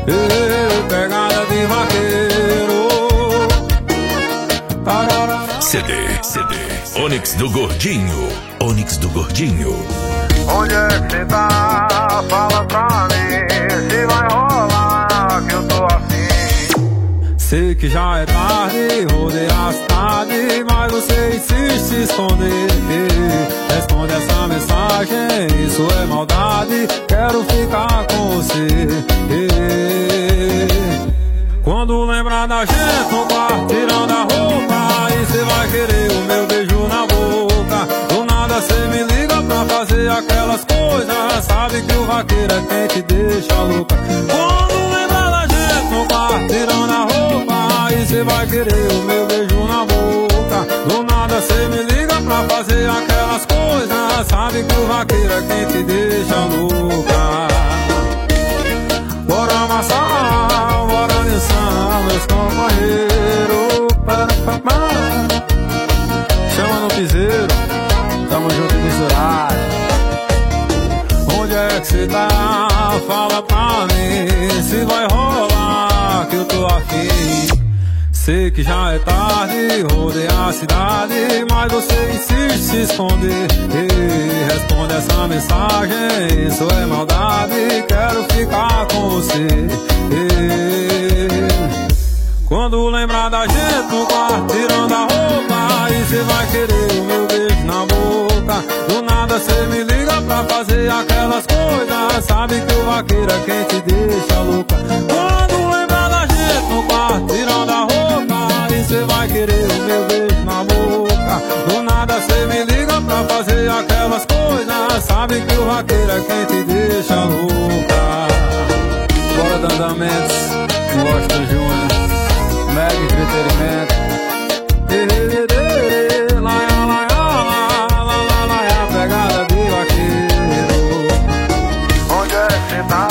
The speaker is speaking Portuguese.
Pegada de vaqueiro. CD Onyx do Gordinho. Onyx do Gordinho. Onde é que cê tá? Fala pra mim se vai rolar que eu tô afim. Sei que já é tarde, rodei a cidade, mas você insiste em se esconder. Responde essa mensagem, isso é maldade, quero ficar com você. Quando lembrar da gente no quarto tirando a roupa, aí cê vai querer o meu beijo na boca. Do nada cê me liga pra fazer aquelas coisas, sabe que o vaqueiro é quem te deixa louca. Quando lembrar da gente no quarto tirando a roupa, aí cê vai querer o meu beijo na boca. Do nada cê me liga pra fazer aquelas coisas, sabe que o vaqueiro é quem te deixa louca. Bora amassar, bora dançar, meus companheiros. Chama no piseiro, tamo junto e misturado. Onde é que cê tá? Fala pra mim se vai rolar que eu tô afim. Sei que já é tarde, rodei a cidade, mas você insiste em se esconder. Responde essa mensagem, isso é maldade, quero ficar com você. Quando lembrar da gente no quarto tirando a roupa, aí cê vai querer o meu beijo na boca. Do nada cê me liga pra fazer aquelas coisas, sabe que o vaqueiro é quem te deixa louca. Quando lembrar da gente no quarto tirando a roupa, aí cê vai querer o meu beijo na boca. Do nada cê me liga pra fazer aquelas coisas, sabe que o vaqueiro é quem te deixa louca. Bora Dandamentos, Washington Júnior, Mega Entretenimento. Pegada de vaqueiro. Onde é que cê tá?